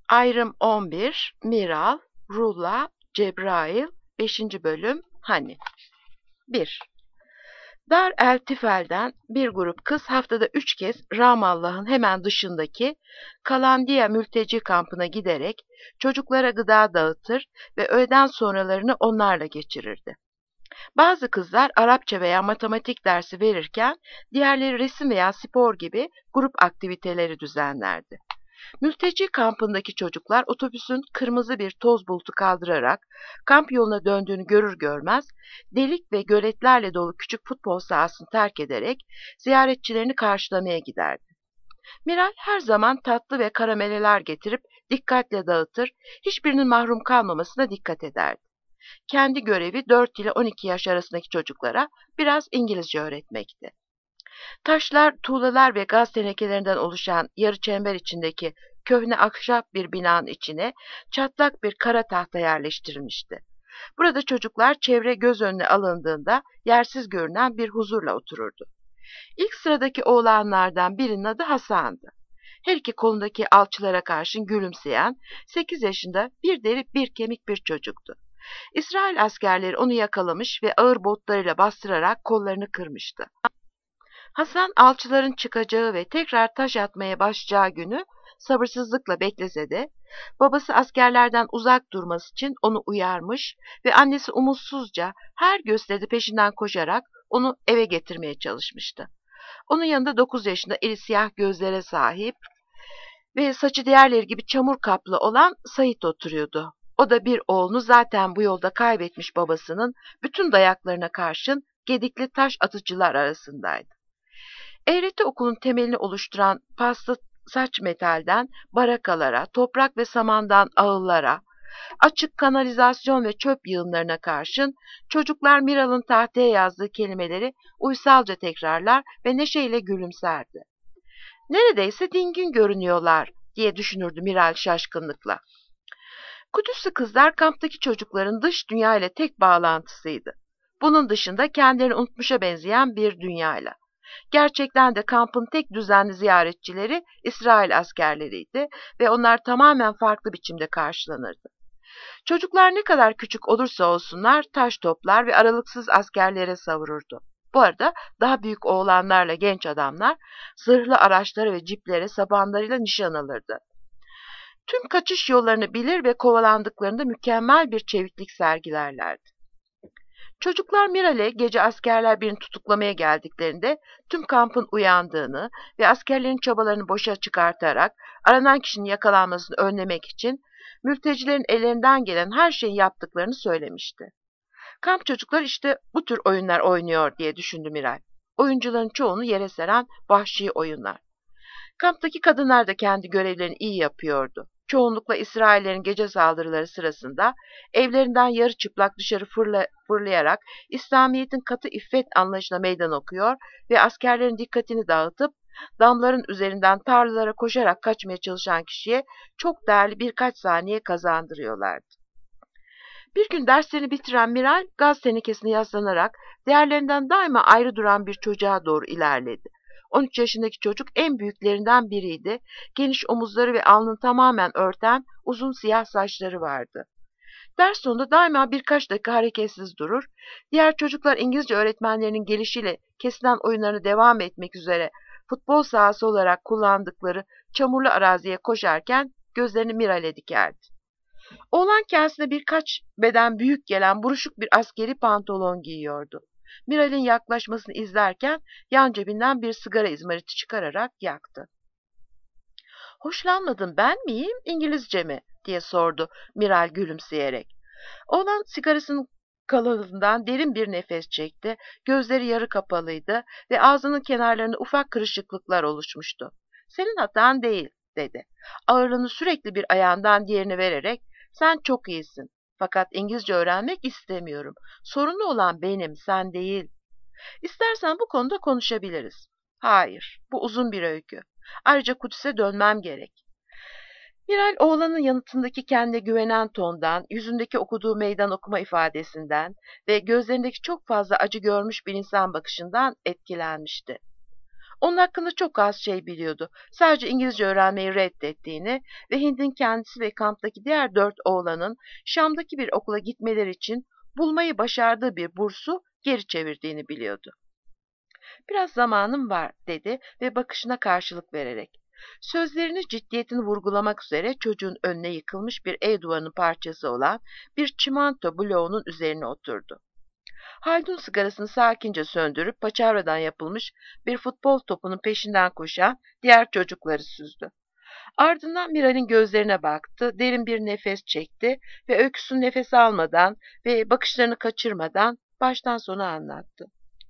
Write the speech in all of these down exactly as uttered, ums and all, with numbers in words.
Ayrım on bir, Miral, Rulla, Cebrail, beşinci bölüm, Hani. bir. Dar el Tifel'den bir grup kız haftada üç kez Ramallah'ın hemen dışındaki Kalandiya mülteci kampına giderek çocuklara gıda dağıtır ve öğleden sonralarını onlarla geçirirdi. Bazı kızlar Arapça veya matematik dersi verirken diğerleri resim veya spor gibi grup aktiviteleri düzenlerdi. Mülteci kampındaki çocuklar otobüsün kırmızı bir toz bulutu kaldırarak kamp yoluna döndüğünü görür görmez delik ve göletlerle dolu küçük futbol sahasını terk ederek ziyaretçilerini karşılamaya giderdi. Miral her zaman tatlı ve karameleler getirip dikkatle dağıtır, hiçbirinin mahrum kalmamasına dikkat ederdi. Kendi görevi dört ile on iki yaş arasındaki çocuklara biraz İngilizce öğretmekti. Taşlar, tuğlalar ve gaz tenekelerinden oluşan yarı çember içindeki köhne ahşap bir binanın içine çatlak bir kara tahta yerleştirilmişti. Burada çocuklar çevre göz önüne alındığında yersiz görünen bir huzurla otururdu. İlk sıradaki oğlanlardan birinin adı Hasan'dı. Her iki kolundaki alçılara karşın gülümseyen, sekiz yaşında bir deri bir kemik bir çocuktu. İsrail askerleri onu yakalamış ve ağır botlarıyla bastırarak kollarını kırmıştı. Hasan alçıların çıkacağı ve tekrar taş atmaya başlayacağı günü sabırsızlıkla beklese de babası askerlerden uzak durması için onu uyarmış ve annesi umutsuzca her gösteride peşinden koşarak onu eve getirmeye çalışmıştı. Onun yanında dokuz yaşında iri siyah gözlere sahip ve saçı diğerleri gibi çamur kaplı olan Sait oturuyordu. O da bir oğlunu zaten bu yolda kaybetmiş babasının bütün dayaklarına karşın gedikli taş atıcılar arasındaydı. Eğreti okulun temelini oluşturan paslı saç metalden barakalara, toprak ve samandan ağıllara, açık kanalizasyon ve çöp yığınlarına karşın çocuklar Miral'ın tahtaya yazdığı kelimeleri uysalca tekrarlar ve neşeyle gülümserdi. Neredeyse dingin görünüyorlar diye düşünürdü Miral şaşkınlıkla. Kudüs'lü kızlar kamptaki çocukların dış dünya ile tek bağlantısıydı. Bunun dışında kendilerini unutmuşa benzeyen bir dünyayla. Gerçekten de kampın tek düzenli ziyaretçileri İsrail askerleriydi ve onlar tamamen farklı biçimde karşılanırdı. Çocuklar ne kadar küçük olursa olsunlar taş toplar ve aralıksız askerlere savururdu. Bu arada daha büyük oğlanlarla genç adamlar zırhlı araçlara ve ciplere sapanlarıyla nişan alırdı. Tüm kaçış yollarını bilir ve kovalandıklarında mükemmel bir çeviklik sergilerlerdi. Çocuklar Miral'e gece askerler birini tutuklamaya geldiklerinde tüm kampın uyandığını ve askerlerin çabalarını boşa çıkartarak aranan kişinin yakalanmasını önlemek için mültecilerin ellerinden gelen her şeyi yaptıklarını söylemişti. Kamp çocuklar işte bu tür oyunlar oynuyor diye düşündü Miral. Oyuncuların çoğunu yere seren vahşi oyunlar. Kamptaki kadınlar da kendi görevlerini iyi yapıyordu. Çoğunlukla İsraillerin gece saldırıları sırasında evlerinden yarı çıplak dışarı fırla, fırlayarak İslamiyet'in katı iffet anlayışına meydan okuyor ve askerlerin dikkatini dağıtıp damların üzerinden tarlalara koşarak kaçmaya çalışan kişiye çok değerli birkaç saniye kazandırıyorlardı. Bir gün derslerini bitiren Miral gaz tenekesine yaslanarak diğerlerinden daima ayrı duran bir çocuğa doğru ilerledi. on üç yaşındaki çocuk en büyüklerinden biriydi. Geniş omuzları ve alnını tamamen örten uzun siyah saçları vardı. Ders sonunda daima birkaç dakika hareketsiz durur. Diğer çocuklar İngilizce öğretmenlerinin gelişiyle kesilen oyunlarını devam etmek üzere futbol sahası olarak kullandıkları çamurlu araziye koşarken gözlerini Miral'e dikerdi. Oğlan kendisine birkaç beden büyük gelen buruşuk bir askeri pantolon giyiyordu. Miral'in yaklaşmasını izlerken yan cebinden bir sigara izmariti çıkararak yaktı. "Hoşlanmadın ben miyim, İngilizce mi?" diye sordu Miral gülümseyerek. Oğlan sigarasının kalanından derin bir nefes çekti, gözleri yarı kapalıydı ve ağzının kenarlarında ufak kırışıklıklar oluşmuştu. "Senin hatan değil," dedi. Ağırlığını sürekli bir ayağından diğerine vererek, "Sen çok iyisin. Fakat İngilizce öğrenmek istemiyorum. Sorunlu olan benim, sen değil. İstersen bu konuda konuşabiliriz." "Hayır, bu uzun bir öykü. Ayrıca Kudüs'e dönmem gerek." Miral oğlanın yanıtındaki kendine güvenen tondan, yüzündeki okuduğu meydan okuma ifadesinden ve gözlerindeki çok fazla acı görmüş bir insan bakışından etkilenmişti. Onun hakkında çok az şey biliyordu. Sadece İngilizce öğrenmeyi reddettiğini ve Hind'in kendisi ve kamptaki diğer dört oğlanın Şam'daki bir okula gitmeleri için bulmayı başardığı bir bursu geri çevirdiğini biliyordu. "Biraz zamanım var," dedi ve bakışına karşılık vererek. Sözlerini ciddiyetini vurgulamak üzere çocuğun önüne yıkılmış bir ev duvarının parçası olan bir çimento bloğunun üzerine oturdu. Haldun sigarasını sakince söndürüp paçavradan yapılmış bir futbol topunun peşinden koşan diğer çocukları süzdü. Ardından Miral'in gözlerine baktı, derin bir nefes çekti ve öyküsünü nefes almadan ve bakışlarını kaçırmadan baştan sona anlattı.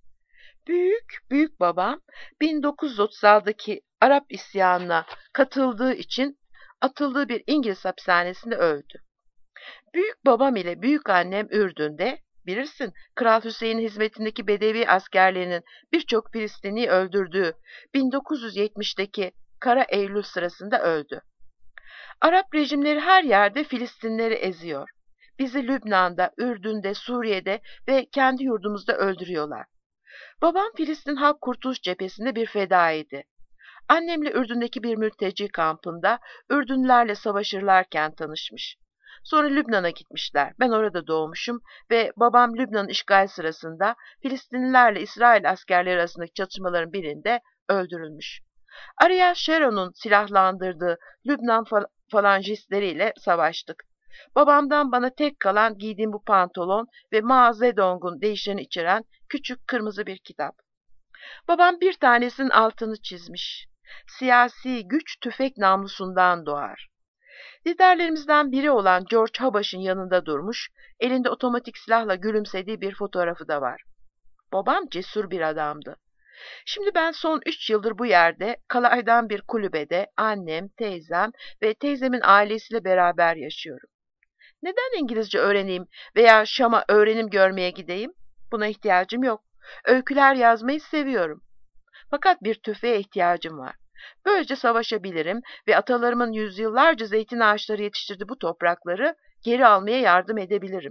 Büyük, büyük babam bin dokuz yüz otuz altıdaki Arap isyanına katıldığı için atıldığı bir İngiliz hapishanesinde öldü. Büyük babam ile büyük annem Ürdün'de, bilirsin, Kral Hüseyin'in hizmetindeki Bedevi askerlerinin birçok Filistinliyi öldürdüğü bin dokuz yüz yetmişteki Kara Eylül sırasında öldü. Arap rejimleri her yerde Filistinleri eziyor. Bizi Lübnan'da, Ürdün'de, Suriye'de ve kendi yurdumuzda öldürüyorlar. Babam Filistin Halk Kurtuluş Cephesi'nde bir fedaiydi. Annemle Ürdün'deki bir mülteci kampında Ürdünlerle savaşırlarken tanışmış. Sonra Lübnan'a gitmişler. Ben orada doğmuşum ve babam Lübnan'ın işgal sırasında Filistinlilerle İsrail askerleri arasındaki çatışmaların birinde öldürülmüş. Ariel Sharon'un silahlandırdığı Lübnan fal falancistleriyle savaştık. Babamdan bana tek kalan giydiğim bu pantolon ve Mao Zedong'un deyişlerini içeren küçük kırmızı bir kitap. Babam bir tanesinin altını çizmiş. Siyasi güç tüfek namlusundan doğar. Liderlerimizden biri olan George Habaş'ın yanında durmuş, elinde otomatik silahla gülümsediği bir fotoğrafı da var. Babam cesur bir adamdı. Şimdi ben son üç yıldır bu yerde, kalaydan bir kulübede annem, teyzem ve teyzemin ailesiyle beraber yaşıyorum. Neden İngilizce öğreneyim veya Şam'a öğrenim görmeye gideyim? Buna ihtiyacım yok. Öyküler yazmayı seviyorum. Fakat bir tüfeğe ihtiyacım var. Böylece savaşabilirim ve atalarımın yüzyıllarca zeytin ağaçları yetiştirdiği bu toprakları geri almaya yardım edebilirim.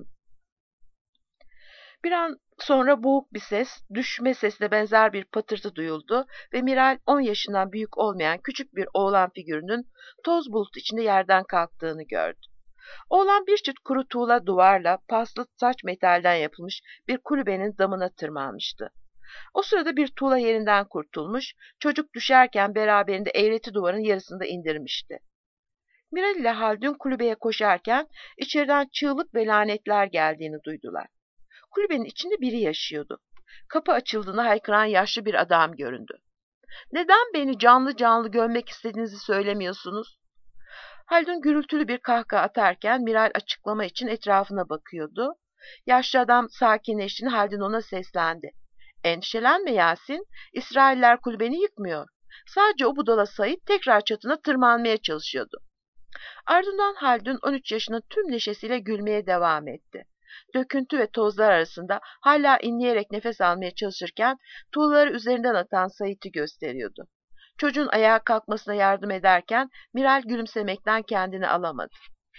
Bir an sonra boğuk bir ses, düşme sesine benzer bir patırtı duyuldu ve Miral on yaşından büyük olmayan küçük bir oğlan figürünün toz bulut içinde yerden kalktığını gördü. Oğlan bir çift kuru tuğla duvarla paslı saç metalden yapılmış bir kulübenin damına tırmanmıştı. O sırada bir tuğla yerinden kurtulmuş, çocuk düşerken beraberinde eğreti duvarın yarısını da indirmişti. Miral ile Haldun kulübeye koşarken içeriden çığlık ve lanetler geldiğini duydular. Kulübenin içinde biri yaşıyordu. Kapı açıldığında haykıran yaşlı bir adam göründü. "Neden beni canlı canlı gömmek istediğinizi söylemiyorsunuz?" Haldun gürültülü bir kahkaha atarken Miral açıklama için etrafına bakıyordu. Yaşlı adam sakinleştiğinde Haldun ona seslendi. "Endişelenme Yasin, İsrailler kulübeni yıkmıyor. Sadece o budala Said tekrar çatına tırmanmaya çalışıyordu." Ardından Haldun on üç yaşının tüm neşesiyle gülmeye devam etti. Döküntü ve tozlar arasında hala inleyerek nefes almaya çalışırken tuğlaları üzerinden atan Said'i gösteriyordu. Çocuğun ayağa kalkmasına yardım ederken Miral gülümsemekten kendini alamadı.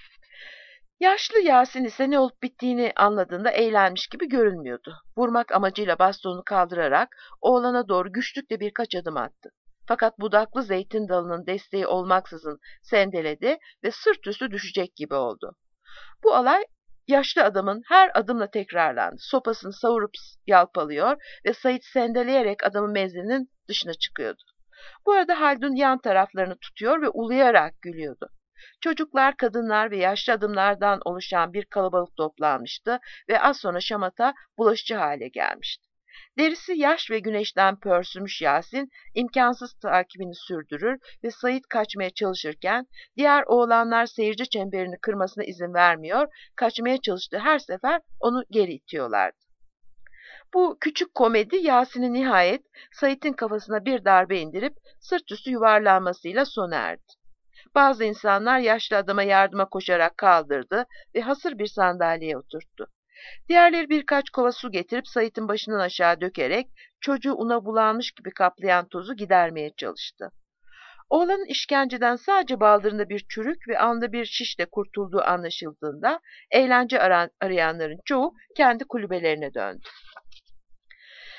Yaşlı Yasin ise ne olup bittiğini anladığında eğlenmiş gibi görünmüyordu. Vurmak amacıyla bastonunu kaldırarak oğlana doğru güçlükle birkaç adım attı. Fakat budaklı zeytin dalının desteği olmaksızın sendeledi ve sırt üstü düşecek gibi oldu. Bu olay yaşlı adamın her adımla tekrarlandı. Sopasını savurup yalpalıyor ve Said sendeleyerek adamın menzilinin dışına çıkıyordu. Bu arada Haldun yan taraflarını tutuyor ve uluyarak gülüyordu. Çocuklar, kadınlar ve yaşlı adımlardan oluşan bir kalabalık toplanmıştı ve az sonra şamata bulaşıcı hale gelmişti. Derisi yaş ve güneşten pörsümüş Yasin imkansız takibini sürdürür ve Said kaçmaya çalışırken diğer oğlanlar seyirci çemberini kırmasına izin vermiyor, kaçmaya çalıştığı her sefer onu geri itiyorlardı. Bu küçük komedi Yasin'i nihayet Said'in kafasına bir darbe indirip sırt üstü yuvarlanmasıyla sona erdi. Bazı insanlar yaşlı adama yardıma koşarak kaldırdı ve hasır bir sandalyeye oturttu. Diğerleri birkaç kova su getirip Said'in başından aşağı dökerek çocuğu una bulanmış gibi kaplayan tozu gidermeye çalıştı. Oğlanın işkenceden sadece baldırında bir çürük ve alnında bir şişle kurtulduğu anlaşıldığında eğlence arayanların çoğu kendi kulübelerine döndü.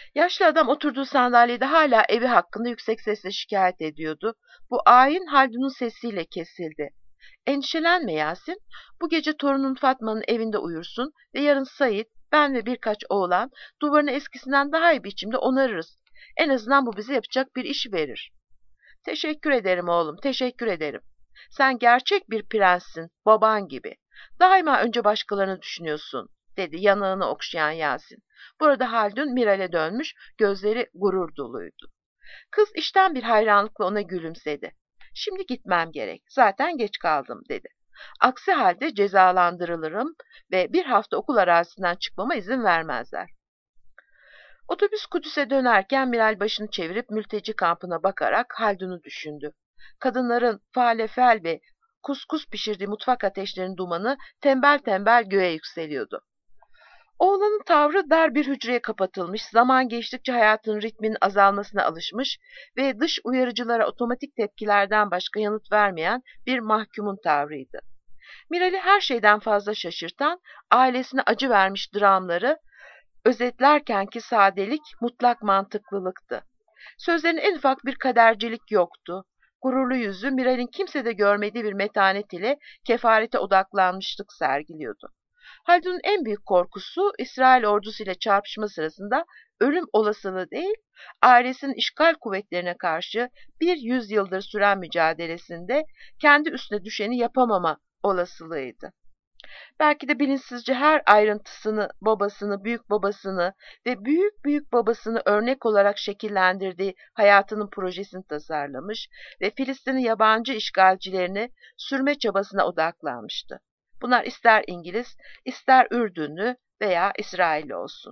Yaşlı adam oturduğu sandalyede hala evi hakkında yüksek sesle şikayet ediyordu. Bu ayin Haldun'un sesiyle kesildi. Endişelenme Yasin, bu gece torunun Fatma'nın evinde uyursun ve yarın Sait, ben ve birkaç oğlan duvarını eskisinden daha iyi biçimde onarırız. En azından bu bize yapacak bir işi verir. Teşekkür ederim oğlum, teşekkür ederim. Sen gerçek bir prenssin, baban gibi. Daima önce başkalarını düşünüyorsun, dedi yanağını okşayan Yasin. Burada Haldun Miral'e dönmüş, gözleri gurur doluydu. Kız işten bir hayranlıkla ona gülümsedi. Şimdi gitmem gerek, zaten geç kaldım, dedi. Aksi halde cezalandırılırım ve bir hafta okul arazisinden çıkmama izin vermezler. Otobüs Kudüs'e dönerken Miral başını çevirip mülteci kampına bakarak Haldun'u düşündü. Kadınların falefel ve kuskus pişirdiği mutfak ateşlerinin dumanı tembel tembel göğe yükseliyordu. Oğlanın tavrı dar bir hücreye kapatılmış, zaman geçtikçe hayatın ritminin azalmasına alışmış ve dış uyarıcılara otomatik tepkilerden başka yanıt vermeyen bir mahkumun tavrıydı. Miral'i her şeyden fazla şaşırtan, ailesine acı vermiş dramları özetlerkenki sadelik, mutlak mantıklılıktı. Sözlerinin en ufak bir kadercilik yoktu. Gururlu yüzü Miral'in kimsede görmediği bir metanet ile kefarete odaklanmışlık sergiliyordu. Haldun'un en büyük korkusu İsrail ordusuyla çarpışma sırasında ölüm olasılığı değil, ailesinin işgal kuvvetlerine karşı bir yüzyıldır süren mücadelesinde kendi üstüne düşeni yapamama olasılığıydı. Belki de bilinçsizce her ayrıntısını, babasını, büyük babasını ve büyük büyük babasını örnek olarak şekillendirdiği hayatının projesini tasarlamış ve Filistin'in yabancı işgalcilerini sürme çabasına odaklanmıştı. Bunlar ister İngiliz, ister Ürdünlü veya İsrailli olsun.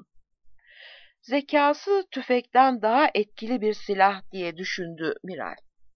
Zekası tüfekten daha etkili bir silah diye düşündü Miral.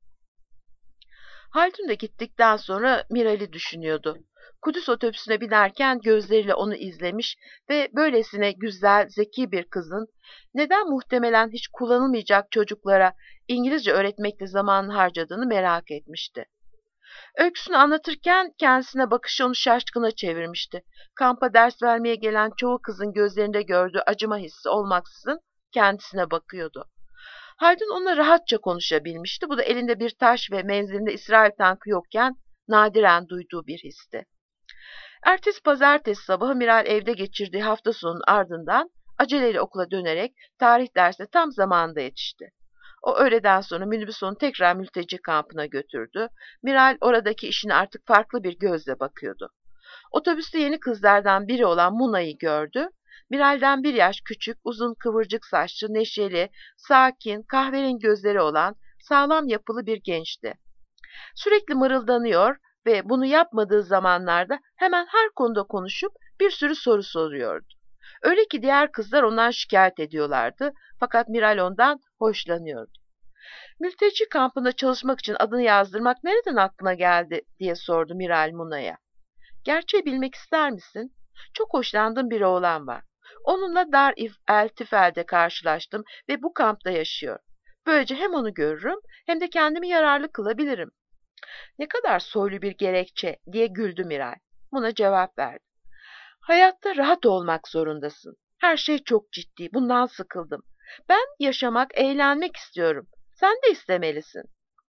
Haldun da gittikten sonra Miral'i düşünüyordu. Kudüs otobüsüne binerken gözleriyle onu izlemiş ve böylesine güzel, zeki bir kızın neden muhtemelen hiç kullanılmayacak çocuklara İngilizce öğretmekle zamanını harcadığını merak etmişti. Öyküsünü anlatırken kendisine bakışı onu şaşkına çevirmişti. Kampa ders vermeye gelen çoğu kızın gözlerinde gördüğü acıma hissi olmaksızın kendisine bakıyordu. Haldun onunla rahatça konuşabilmişti. Bu da elinde bir taş ve menzilinde İsrail tankı yokken nadiren duyduğu bir histi. Ertesi pazartesi sabahı Miral evde geçirdiği hafta sonunun ardından aceleyle okula dönerek tarih dersine tam zamanında yetişti. O öğleden sonra minibüs onu tekrar mülteci kampına götürdü. Miral oradaki işine artık farklı bir gözle bakıyordu. Otobüste yeni kızlardan biri olan Muna'yı gördü. Miral'den bir yaş küçük, uzun kıvırcık saçlı, neşeli, sakin, kahverengi gözleri olan sağlam yapılı bir gençti. Sürekli mırıldanıyor ve bunu yapmadığı zamanlarda hemen her konuda konuşup bir sürü soru soruyordu. Öyle ki diğer kızlar ondan şikayet ediyorlardı fakat Miral ondan hoşlanıyordu. Mülteci kampında çalışmak için adını yazdırmak nereden aklına geldi diye sordu Miral Muna'ya. Gerçeği bilmek ister misin? Çok hoşlandığım bir oğlan var. Onunla Dar el Tifel'de karşılaştım ve bu kampta yaşıyor. Böylece hem onu görürüm hem de kendimi yararlı kılabilirim. Ne kadar soylu bir gerekçe diye güldü Miray. Buna cevap verdi. Hayatta rahat olmak zorundasın. Her şey çok ciddi. Bundan sıkıldım. Ben yaşamak, eğlenmek istiyorum. Sen de istemelisin.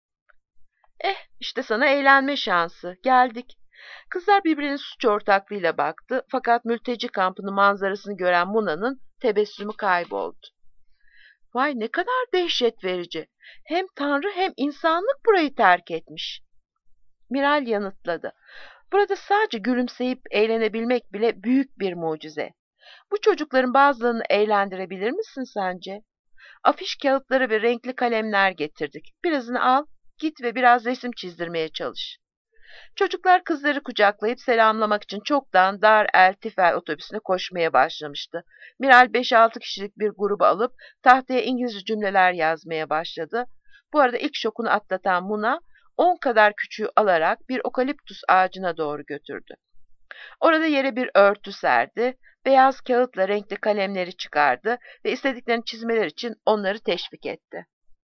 Eh, işte sana eğlenme şansı. Geldik. Kızlar birbirinin suç ortaklığıyla baktı fakat mülteci kampının manzarasını gören Muna'nın tebessümü kayboldu. Vay ne kadar dehşet verici. Hem Tanrı hem insanlık burayı terk etmiş. Miral yanıtladı. Burada sadece gülümseyip eğlenebilmek bile büyük bir mucize. Bu çocukların bazılarını eğlendirebilir misin sence? Afiş kağıtları ve renkli kalemler getirdik. Birazını al, git ve biraz resim çizdirmeye çalış. Çocuklar kızları kucaklayıp selamlamak için çoktan Dar el Tifel otobüsüne koşmaya başlamıştı. Miral beş altı kişilik bir grubu alıp tahtaya İngilizce cümleler yazmaya başladı. Bu arada ilk şokunu atlatan Muna, on kadar küçüğü alarak bir okaliptus ağacına doğru götürdü. Orada yere bir örtü serdi, beyaz kağıtla renkli kalemleri çıkardı ve istediklerini çizmeler için onları teşvik etti.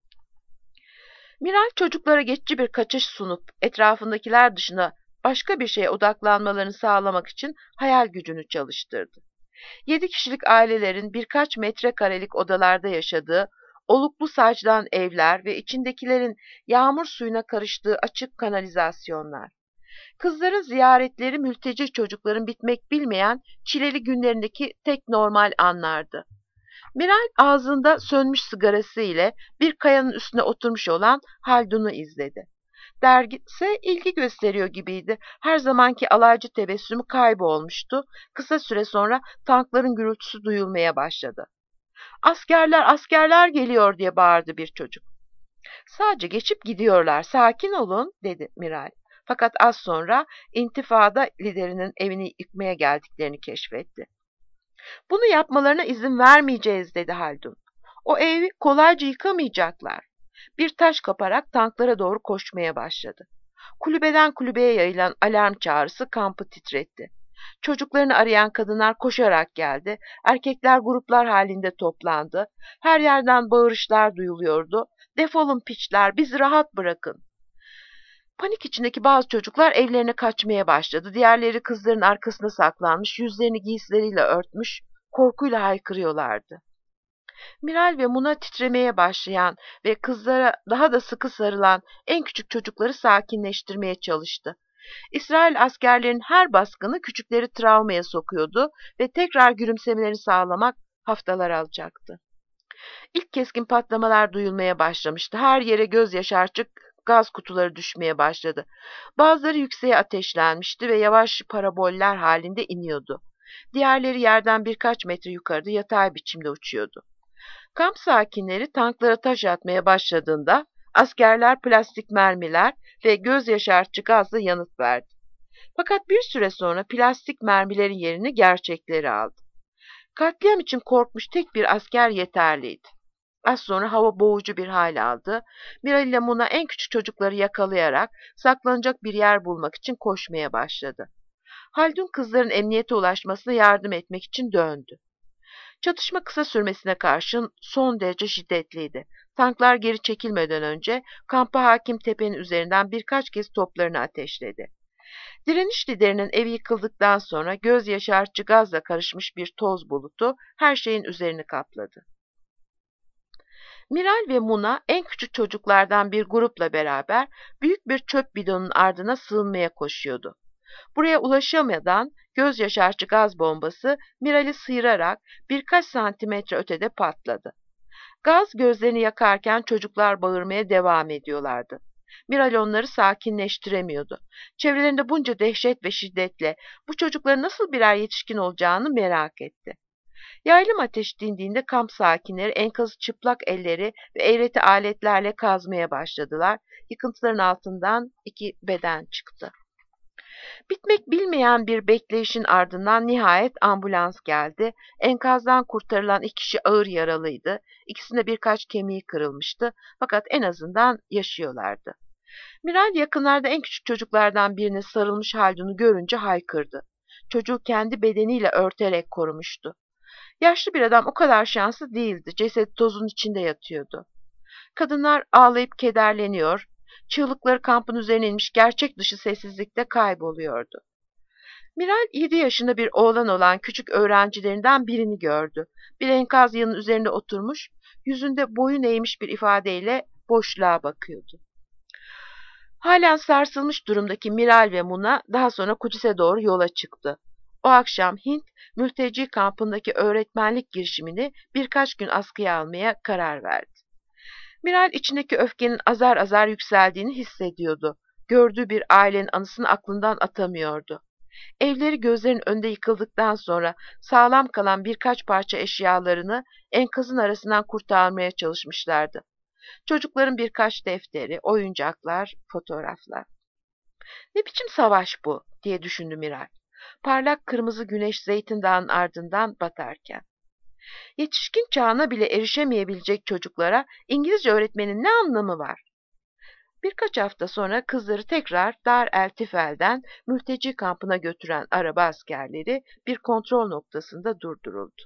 Miral çocuklara geçici bir kaçış sunup etrafındakiler dışına başka bir şeye odaklanmalarını sağlamak için hayal gücünü çalıştırdı. Yedi kişilik ailelerin birkaç metrekarelik odalarda yaşadığı, oluklu sacdan evler ve içindekilerin yağmur suyuna karıştığı açık kanalizasyonlar. Kızların ziyaretleri mülteci çocukların bitmek bilmeyen çileli günlerindeki tek normal anlardı. Miray ağzında sönmüş sigarası ile bir kayanın üstüne oturmuş olan Haldun'u izledi. Dergi ise ilgi gösteriyor gibiydi. Her zamanki alaycı tebessümü kaybolmuştu. Kısa süre sonra tankların gürültüsü duyulmaya başladı. "Askerler, askerler geliyor!" diye bağırdı bir çocuk. "Sadece geçip gidiyorlar, sakin olun," dedi Miray. Fakat az sonra intifada liderinin evini yıkmaya geldiklerini keşfetti. "Bunu yapmalarına izin vermeyeceğiz," dedi Haldun. "O evi kolayca yıkamayacaklar." Bir taş kaparak tanklara doğru koşmaya başladı. Kulübeden kulübeye yayılan alarm çağrısı kampı titretti. Çocuklarını arayan kadınlar koşarak geldi. Erkekler gruplar halinde toplandı. Her yerden bağırışlar duyuluyordu. "Defolun piçler, bizi rahat bırakın." Panik içindeki bazı çocuklar evlerine kaçmaya başladı. Diğerleri kızların arkasına saklanmış, yüzlerini giysileriyle örtmüş, korkuyla haykırıyorlardı. Miral ve Muna titremeye başlayan ve kızlara daha da sıkı sarılan en küçük çocukları sakinleştirmeye çalıştı. İsrail askerlerinin her baskını küçükleri travmaya sokuyordu ve tekrar gülümsemelerini sağlamak haftalar alacaktı. İlk keskin patlamalar duyulmaya başlamıştı. Her yere gözyaşı açık gaz kutuları düşmeye başladı. Bazıları yükseğe ateşlenmişti ve yavaş paraboller halinde iniyordu. Diğerleri yerden birkaç metre yukarıda yatay biçimde uçuyordu. Kamp sakinleri tanklara taş atmaya başladığında askerler plastik mermiler ve göz yaşartıcı gazla yanıt verdi. Fakat bir süre sonra plastik mermilerin yerini gerçekleri aldı. Katliam için korkmuş tek bir asker yeterliydi. Az sonra hava boğucu bir hal aldı. Miral ile Muna en küçük çocukları yakalayarak saklanacak bir yer bulmak için koşmaya başladı. Haldun kızların emniyete ulaşmasına yardım etmek için döndü. Çatışma kısa sürmesine karşın son derece şiddetliydi. Tanklar geri çekilmeden önce kampa hakim tepenin üzerinden birkaç kez toplarını ateşledi. Direniş liderinin evi yıkıldıktan sonra göz yaşartıcı gazla karışmış bir toz bulutu her şeyin üzerini kapladı. Miral ve Muna en küçük çocuklardan bir grupla beraber büyük bir çöp bidonun ardına sığınmaya koşuyordu. Buraya ulaşamadan göz yaşartıcı gaz bombası Miral'i sıyırarak birkaç santimetre ötede patladı. Gaz gözlerini yakarken çocuklar bağırmaya devam ediyorlardı. Miral onları sakinleştiremiyordu. Çevrelerinde bunca dehşet ve şiddetle bu çocukların nasıl birer yetişkin olacağını merak etti. Yaylım ateş dindiğinde kamp sakinleri enkazı çıplak elleri ve eğreti aletlerle kazmaya başladılar. Yıkıntıların altından iki beden çıktı. Bitmek bilmeyen bir bekleyişin ardından nihayet ambulans geldi. Enkazdan kurtarılan iki kişi ağır yaralıydı. İkisinde birkaç kemiği kırılmıştı. Fakat en azından yaşıyorlardı. Miral yakınlarda en küçük çocuklardan birine sarılmış Haldun'u görünce haykırdı. Çocuğu kendi bedeniyle örterek korumuştu. Yaşlı bir adam o kadar şanslı değildi. Cesedi tozun içinde yatıyordu. Kadınlar ağlayıp kederleniyor, çığlıkları kampın üzerine inmiş gerçek dışı sessizlikte kayboluyordu. Miral yedi yaşında bir oğlan olan küçük öğrencilerinden birini gördü. Bir enkaz yanının üzerinde oturmuş, yüzünde boyun eğmiş bir ifadeyle boşluğa bakıyordu. Halen sarsılmış durumdaki Miral ve Muna daha sonra Kudüs'e doğru yola çıktı. O akşam Hint mülteci kampındaki öğretmenlik girişimini birkaç gün askıya almaya karar verdi. Miral içindeki öfkenin azar azar yükseldiğini hissediyordu. Gördüğü bir ailenin anısını aklından atamıyordu. Evleri gözlerinin önünde yıkıldıktan sonra sağlam kalan birkaç parça eşyalarını enkazın arasından kurtarmaya çalışmışlardı. Çocukların birkaç defteri, oyuncaklar, fotoğraflar. "Ne biçim savaş bu?" diye düşündü Miral. Parlak kırmızı güneş Zeytin Dağı'nın ardından batarken. Yetişkin çağına bile erişemeyebilecek çocuklara İngilizce öğretmenin ne anlamı var? Birkaç hafta sonra kızları tekrar Dar el Tifel'den mülteci kampına götüren araba askerleri bir kontrol noktasında durduruldu.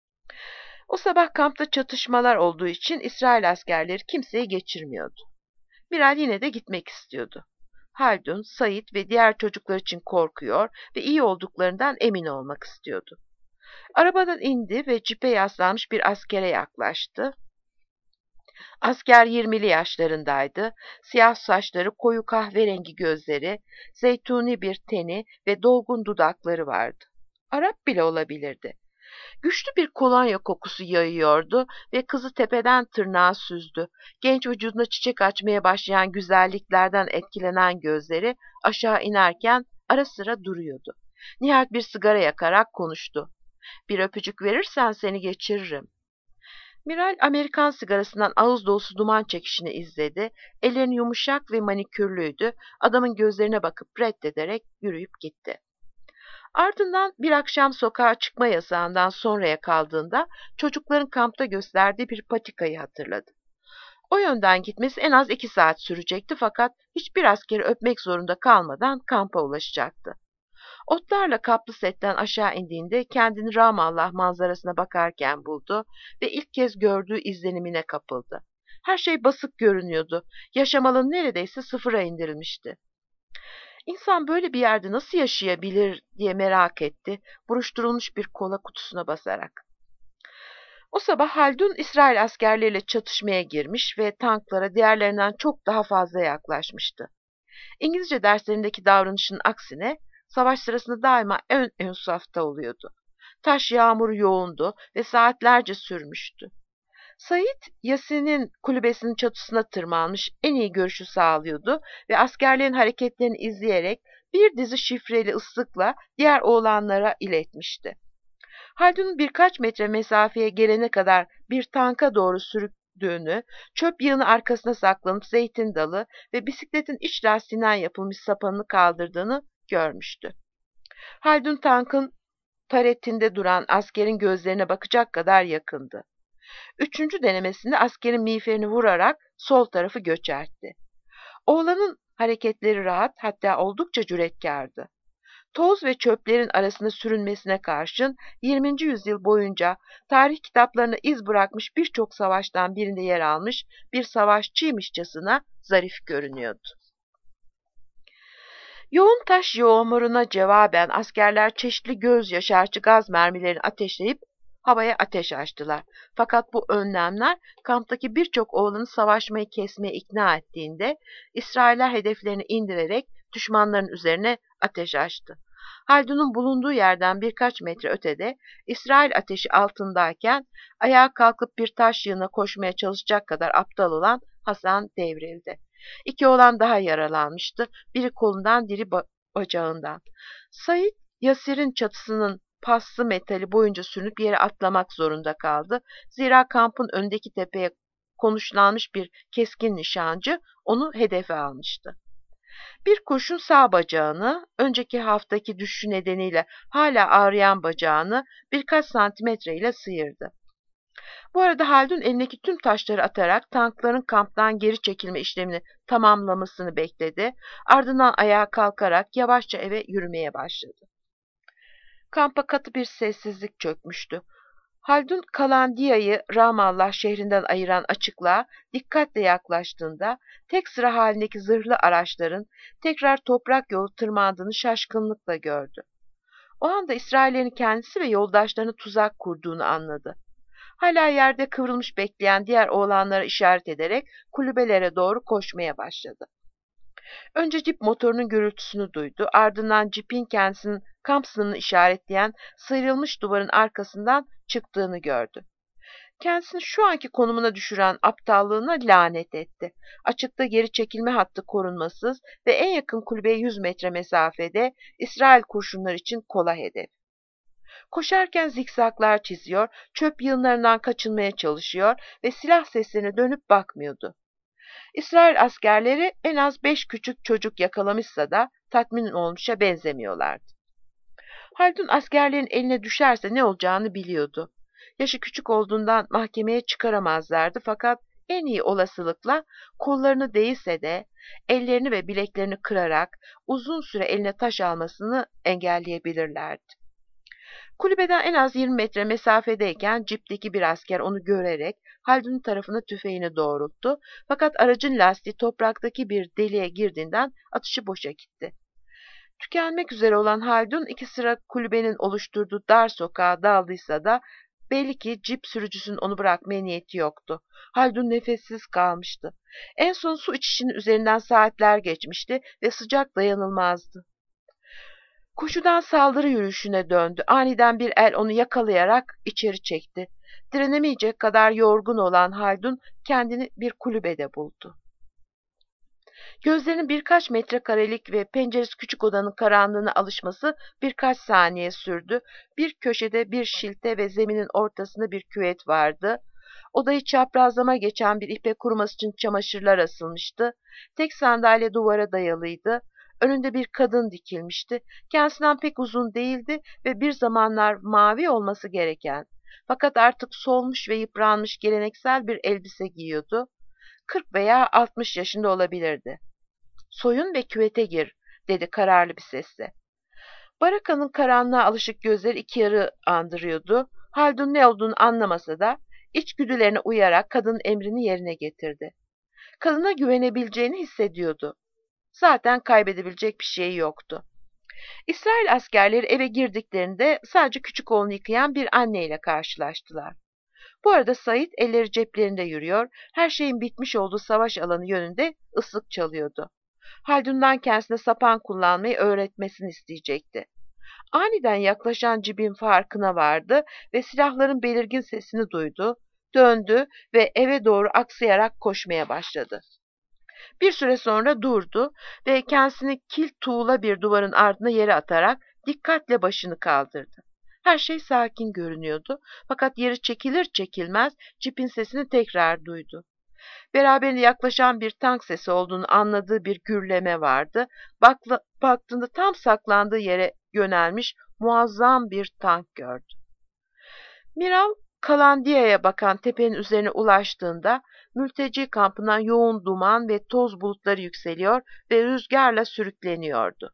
O sabah kampta çatışmalar olduğu için İsrail askerleri kimseyi geçirmiyordu. Miral yine de gitmek istiyordu. Haldun, Sait ve diğer çocuklar için korkuyor ve iyi olduklarından emin olmak istiyordu. Arabadan indi ve cipe yaslanmış bir askere yaklaştı. Asker yirmili yaşlarındaydı. Siyah saçları, koyu kahverengi gözleri, zeytuni bir teni ve dolgun dudakları vardı. Arap bile olabilirdi. Güçlü bir kolonya kokusu yayıyordu ve kızı tepeden tırnağa süzdü. Genç vücuduna çiçek açmaya başlayan güzelliklerden etkilenen gözleri aşağı inerken ara sıra duruyordu. Nihayet bir sigara yakarak konuştu. Bir öpücük verirsen seni geçiririm. Miral Amerikan sigarasından ağız dolusu duman çekişini izledi. Ellerini yumuşak ve manikürlüydü. Adamın gözlerine bakıp reddederek yürüyüp gitti. Ardından bir akşam sokağa çıkma yasağından sonraya kaldığında çocukların kampta gösterdiği bir patikayı hatırladı. O yönden gitmesi en az iki saat sürecekti fakat hiçbir askeri öpmek zorunda kalmadan kampa ulaşacaktı. Otlarla kaplı setten aşağı indiğinde kendini Ramallah manzarasına bakarken buldu ve ilk kez gördüğü izlenimine kapıldı. Her şey basık görünüyordu. Yaşam alanı neredeyse sıfıra indirilmişti. İnsan böyle bir yerde nasıl yaşayabilir diye merak etti, buruşturulmuş bir kola kutusuna basarak. O sabah Haldun İsrail askerleriyle çatışmaya girmiş ve tanklara diğerlerinden çok daha fazla yaklaşmıştı. İngilizce derslerindeki davranışın aksine savaş sırasında daima ön ön safta oluyordu. Taş yağmuru yoğundu ve saatlerce sürmüştü. Said, Yasin'in kulübesinin çatısına tırmanmış en iyi görüşü sağlıyordu ve askerlerin hareketlerini izleyerek bir dizi şifreli ıslıkla diğer oğlanlara iletmişti. Haldun'un birkaç metre mesafeye gelene kadar bir tanka doğru sürüktüğünü, çöp yığını arkasına saklanıp zeytin dalı ve bisikletin iç lastiğinden yapılmış sapanını kaldırdığını görmüştü. Haldun tankın taretinde duran askerin gözlerine bakacak kadar yakındı. Üçüncü denemesinde askerin miğferini vurarak sol tarafı göçertti. Oğlanın hareketleri rahat, hatta oldukça cüretkardı. Toz ve çöplerin arasında sürünmesine karşın yirminci yüzyıl boyunca tarih kitaplarına iz bırakmış birçok savaştan birinde yer almış bir savaşçıymışçasına zarif görünüyordu. Yoğun taş yağmuruna cevaben askerler çeşitli göz yaşartıcı gaz mermilerini ateşleyip havaya ateş açtılar. Fakat bu önlemler kamptaki birçok oğlanı savaşmayı kesmeye ikna ettiğinde İsrailler hedeflerini indirerek düşmanların üzerine ateş açtı. Haldun'un bulunduğu yerden birkaç metre ötede İsrail ateşi altındayken ayağa kalkıp bir taş yığına koşmaya çalışacak kadar aptal olan Hasan devrildi. İki oğlan daha yaralanmıştı. Biri kolundan, biri ba- bacağından. Said, Yasir'in çatısının paslı metali boyunca sürünüp yere atlamak zorunda kaldı. Zira kampın öndeki tepeye konuşlanmış bir keskin nişancı onu hedefe almıştı. Bir kurşun sağ bacağını, önceki haftaki düşüşü nedeniyle hala ağrıyan bacağını birkaç santimetre ile sıyırdı. Bu arada Haldun elindeki tüm taşları atarak tankların kamptan geri çekilme işlemini tamamlamasını bekledi. Ardından ayağa kalkarak yavaşça eve yürümeye başladı. Kampa katı bir sessizlik çökmüştü. Haldun Kalandiya'yı Ramallah şehrinden ayıran açıklığa dikkatle yaklaştığında tek sıra halindeki zırhlı araçların tekrar toprak yolu tırmandığını şaşkınlıkla gördü. O anda İsraillerin kendisi ve yoldaşlarını tuzak kurduğunu anladı. Hala yerde kıvrılmış bekleyen diğer oğlanlara işaret ederek kulübelere doğru koşmaya başladı. Önce cip motorunun gürültüsünü duydu, ardından cipin kendisinin kamp sınırını işaretleyen sıyrılmış duvarın arkasından çıktığını gördü. Kendisini şu anki konumuna düşüren aptallığına lanet etti. Açıkta geri çekilme hattı korunmasız ve en yakın kulübeye yüz metre mesafede İsrail kurşunlar için kola hedef. Koşarken zikzaklar çiziyor, çöp yığınlarından kaçınmaya çalışıyor ve silah seslerine dönüp bakmıyordu. İsrail askerleri en az beş küçük çocuk yakalamışsa da tatmin olmuşa benzemiyorlardı. Haldun askerlerin eline düşerse ne olacağını biliyordu. Yaşı küçük olduğundan mahkemeye çıkaramazlardı fakat en iyi olasılıkla kollarını değilse de ellerini ve bileklerini kırarak uzun süre eline taş almasını engelleyebilirlerdi. Kulübeden en az yirmi metre mesafedeyken cipteki bir asker onu görerek Haldun'un tarafına tüfeğini doğrulttu fakat aracın lastiği topraktaki bir deliğe girdiğinden atışı boşa gitti. Tükenmek üzere olan Haldun iki sıra kulübenin oluşturduğu dar sokağa daldıysa da belli ki cip sürücüsünün onu bırakmaya niyeti yoktu. Haldun nefessiz kalmıştı. En son su içişinin üzerinden saatler geçmişti ve sıcak dayanılmazdı. Koşudan saldırı yürüyüşüne döndü. Aniden bir el onu yakalayarak içeri çekti. Direnemeyecek kadar yorgun olan Haldun kendini bir kulübede buldu. Gözlerinin birkaç metrekarelik ve penceresi küçük odanın karanlığına alışması birkaç saniye sürdü. Bir köşede bir şilte ve zeminin ortasında bir küvet vardı. Odayı çaprazlama geçen bir ipe kuruması için çamaşırlar asılmıştı. Tek sandalye duvara dayalıydı. Önünde bir kadın dikilmişti. Kendisinden pek uzun değildi ve bir zamanlar mavi olması gereken, fakat artık solmuş ve yıpranmış geleneksel bir elbise giyiyordu. Kırk veya altmış yaşında olabilirdi. "Soyun ve küvete gir," dedi kararlı bir sesle. Barakanın karanlığa alışık gözleri iki yarı andırıyordu. Haldun ne olduğunu anlamasa da içgüdülerine uyarak kadının emrini yerine getirdi. Kadına güvenebileceğini hissediyordu. Zaten kaybedebilecek bir şey yoktu. İsrail askerleri eve girdiklerinde sadece küçük oğlunu yıkayan bir anneyle karşılaştılar. Bu arada Said elleri ceplerinde yürüyor, her şeyin bitmiş olduğu savaş alanı yönünde ıslık çalıyordu. Haldun'dan kendisine sapan kullanmayı öğretmesini isteyecekti. Aniden yaklaşan cibin farkına vardı ve silahların belirgin sesini duydu, döndü ve eve doğru aksayarak koşmaya başladı. Bir süre sonra durdu ve kendisini kilt tuğla bir duvarın ardına yere atarak dikkatle başını kaldırdı. Her şey sakin görünüyordu, fakat yeri çekilir çekilmez cipin sesini tekrar duydu. Beraberinde yaklaşan bir tank sesi olduğunu anladığı bir gürleme vardı. Bakla, baktığında tam saklandığı yere yönelmiş muazzam bir tank gördü. Miral, Kalandiya'ya bakan tepenin üzerine ulaştığında mülteci kampından yoğun duman ve toz bulutları yükseliyor ve rüzgarla sürükleniyordu.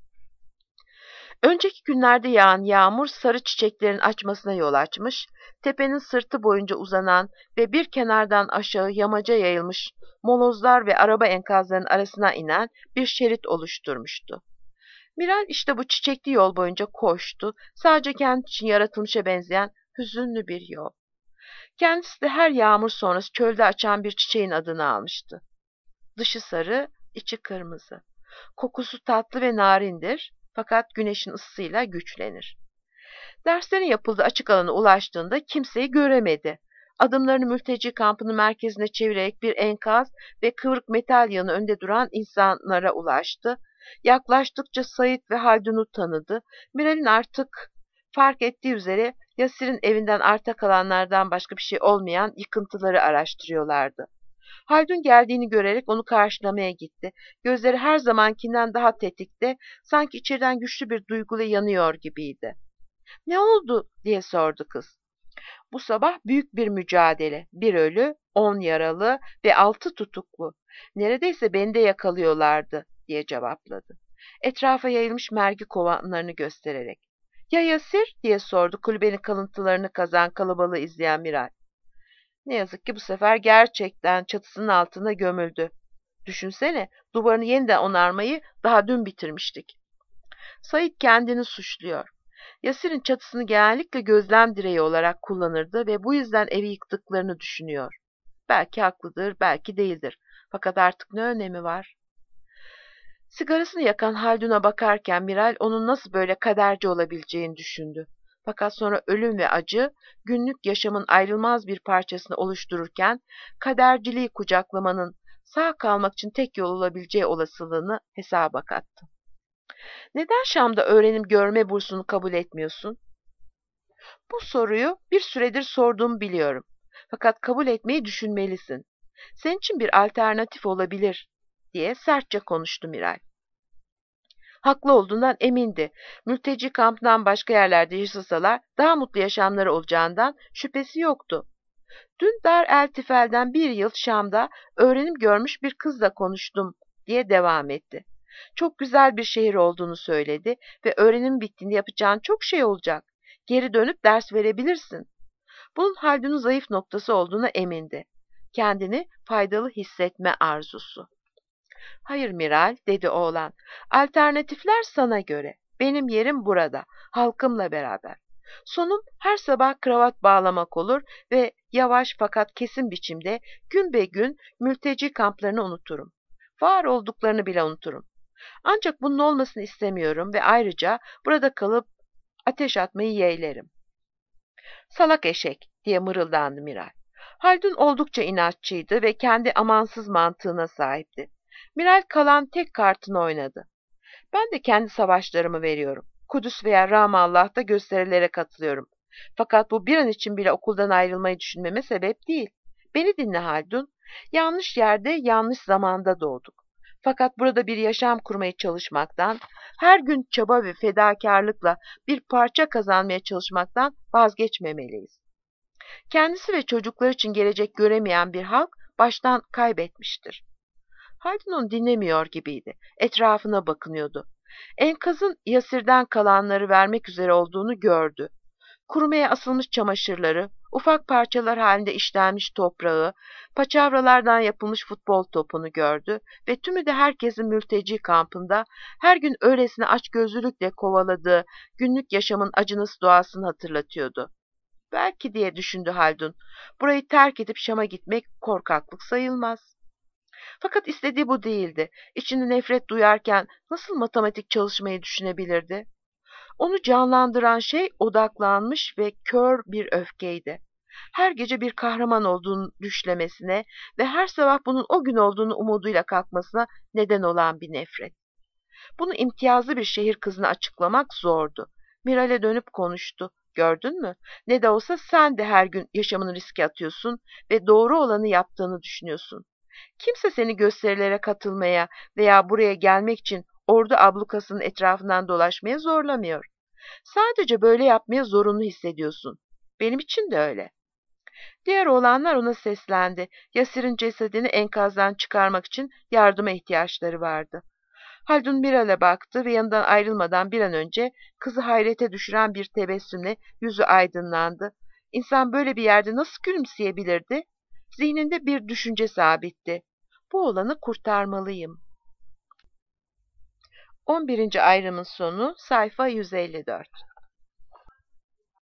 Önceki günlerde yağan yağmur sarı çiçeklerin açmasına yol açmış, tepenin sırtı boyunca uzanan ve bir kenardan aşağı yamaca yayılmış molozlar ve araba enkazlarının arasına inen bir şerit oluşturmuştu. Miral işte bu çiçekli yol boyunca koştu, sadece kendi için yaratılmışa benzeyen hüzünlü bir yol. Kendisi de her yağmur sonrası çölde açan bir çiçeğin adını almıştı. Dışı sarı, içi kırmızı. Kokusu tatlı ve narindir, fakat güneşin ısısıyla güçlenir. Derslerin yapıldığı açık alana ulaştığında kimseyi göremedi. Adımlarını mülteci kampının merkezine çevirerek bir enkaz ve kıvrık metal yanı önde duran insanlara ulaştı. Yaklaştıkça Said ve Haldun'u tanıdı. Miral'in artık fark ettiği üzere Yasir'in evinden arta kalanlardan başka bir şey olmayan yıkıntıları araştırıyorlardı. Haldun geldiğini görerek onu karşılamaya gitti. Gözleri her zamankinden daha tetikte, sanki içeriden güçlü bir duyguyla yanıyor gibiydi. "Ne oldu?" diye sordu kız. "Bu sabah büyük bir mücadele. Bir ölü, on yaralı ve altı tutuklu. Neredeyse beni de yakalıyorlardı," diye cevapladı. Etrafa yayılmış mergi kovanlarını göstererek. "Ya Yasir?" diye sordu kulübenin kalıntılarını kazan kalabalığı izleyen Miray. "Ne yazık ki bu sefer gerçekten çatısının altına gömüldü. Düşünsene, duvarını yeniden onarmayı daha dün bitirmiştik." Said kendini suçluyor. Yasir'in çatısını genellikle gözlem direği olarak kullanırdı ve bu yüzden evi yıktıklarını düşünüyor. Belki haklıdır, belki değildir. Fakat artık ne önemi var? Sigarasını yakan Haldun'a bakarken Miral onun nasıl böyle kaderci olabileceğini düşündü. Fakat sonra ölüm ve acı günlük yaşamın ayrılmaz bir parçasını oluştururken kaderciliği kucaklamanın sağ kalmak için tek yol olabileceği olasılığını hesaba kattı. "Neden Şam'da öğrenim görme bursunu kabul etmiyorsun?" "Bu soruyu bir süredir sorduğumu biliyorum. Fakat kabul etmeyi düşünmelisin. Senin için bir alternatif olabilir," diye sertçe konuştu Miray. Haklı olduğundan emindi. Mülteci kampından başka yerlerde yaşasalar daha mutlu yaşamları olacağından şüphesi yoktu. "Dün Dar el Tifel'den bir yıl Şam'da öğrenim görmüş bir kızla konuştum," diye devam etti. "Çok güzel bir şehir olduğunu söyledi ve öğrenim bittiğinde yapacağın çok şey olacak. Geri dönüp ders verebilirsin." Bunun Haldun'un zayıf noktası olduğuna emindi. Kendini faydalı hissetme arzusu. Hayır Miral, dedi oğlan. Alternatifler sana göre. Benim yerim burada, halkımla beraber. Sonum her sabah kravat bağlamak olur ve yavaş fakat kesin biçimde gün be gün mülteci kamplarını unuturum. Var olduklarını bile unuturum. Ancak bunun olmasını istemiyorum ve ayrıca burada kalıp ateş atmayı yeğlerim. Salak eşek, diye mırıldandı Miray. Haldun oldukça inatçıydı ve kendi amansız mantığına sahipti. Miray kalan tek kartını oynadı. Ben de kendi savaşlarımı veriyorum. Kudüs veya Ramallah'ta gösterilere katılıyorum. Fakat bu bir an için bile okuldan ayrılmayı düşünmeme sebep değil. Beni dinle Haldun. Yanlış yerde, yanlış zamanda doğduk. Fakat burada bir yaşam kurmaya çalışmaktan, her gün çaba ve fedakarlıkla bir parça kazanmaya çalışmaktan vazgeçmemeliyiz. Kendisi ve çocuklar için gelecek göremeyen bir halk baştan kaybetmiştir. Haldun onu dinlemiyor gibiydi. Etrafına bakınıyordu. Enkazın Yasir'den kalanları vermek üzere olduğunu gördü. Kurumaya asılmış çamaşırları, ufak parçalar halinde işlenmiş toprağı, paçavralardan yapılmış futbol topunu gördü ve tümü de herkesin mülteci kampında her gün öylesine açgözlülükle kovaladığı günlük yaşamın acınası doğasını hatırlatıyordu. Belki diye düşündü Haldun, burayı terk edip Şam'a gitmek korkaklık sayılmaz. Fakat istediği bu değildi. İçinde nefret duyarken nasıl matematik çalışmayı düşünebilirdi? Onu canlandıran şey odaklanmış ve kör bir öfkeydi. Her gece bir kahraman olduğunu düşlemesine ve her sabah bunun o gün olduğunu umuduyla kalkmasına neden olan bir nefret. Bunu imtiyazlı bir şehir kızına açıklamak zordu. Miral'e dönüp konuştu. Gördün mü? Ne de olsa sen de her gün yaşamını riske atıyorsun ve doğru olanı yaptığını düşünüyorsun. Kimse seni gösterilere katılmaya veya buraya gelmek için ordu ablukasının etrafından dolaşmaya zorlamıyor. Sadece böyle yapmaya zorunlu hissediyorsun. Benim için de öyle. Diğer oğlanlar ona seslendi. Yasir'in cesedini enkazdan çıkarmak için yardıma ihtiyaçları vardı. Haldun Miral'e baktı ve yanından ayrılmadan bir an önce kızı hayrete düşüren bir tebessümle yüzü aydınlandı. İnsan böyle bir yerde nasıl gülümseyebilirdi? Zihninde bir düşünce sabitti. Bu oğlanı kurtarmalıyım. on birinci ayrımın sonu sayfa yüz elli dört.